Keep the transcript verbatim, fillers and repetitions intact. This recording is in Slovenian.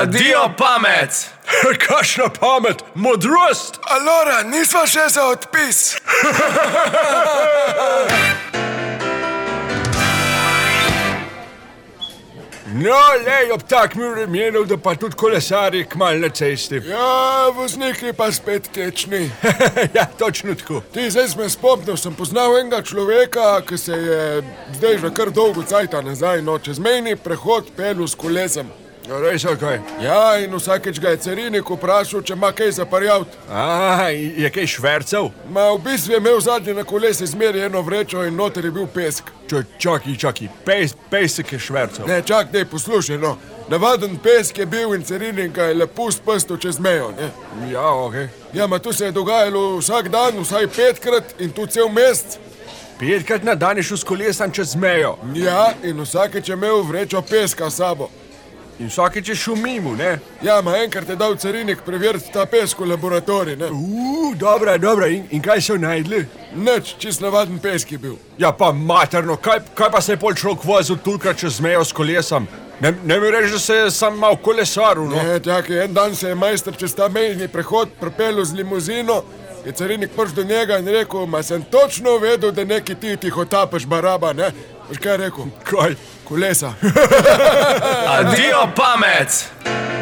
Adijo pamet! Kakšna pamet, modrost! Alora, nisva še za odpis. No, lej, ob takmi vremenu, da pa tudi kolesari kmalu na cesti. Ja, vozniki pa spet tečni. Ja, točno tako. Ti, zdaj sem spomnil, sem poznal enega človeka, ki se je zdaj že kar dolgo cajta nazaj, no, čez mejni prehod pelil s kolesem. No, res, kaj? Ja, in vsakeč ga je carinik vprašal, če ima kaj za parjavt. A, je kaj švercev? Ma, v bistvu je imel zadnji na kolesi zmeri eno vrečo in noter je bil pesk. Č čaki, čaki, pes, pesek je švercev. Ne, čak, dej, poslušaj, no. Navaden pesk je bil in carinik ga je lepo spustil čez mejo, ne. Ja, okej. Okay. Ja, ma tu se je dogajalo vsak dan, vsaj petkrat in tu cel mesec. Petkrat na dan je šel s kolesom čez mejo. Ja, in vsakeč je imel vrečo peska s sabo. In vsakeč je šel mimo, ne? Ja, ma enkrat je dal carinik preveriti ta pesk v laboratorij, ne? Uuu, dobra, dobra, in, in kaj so najdli? Nič, čist navaden pesk je bil. Ja, pa materno, kaj, kaj pa se je pol človek vozil tulkrat čez mejo s kolesom? Ne, ne mi reči, da se je sam mal kolesaril, no? Ne, čakaj, en dan se je majster čez ta mejni prehod pripelil z limuzino, je carinik prišel do njega in rekel, ma sem točno vedel, da neki ti tihotapaš baraba, ne? Veš kaj je rekel? Kaj? Kolesa. Adijo pamet!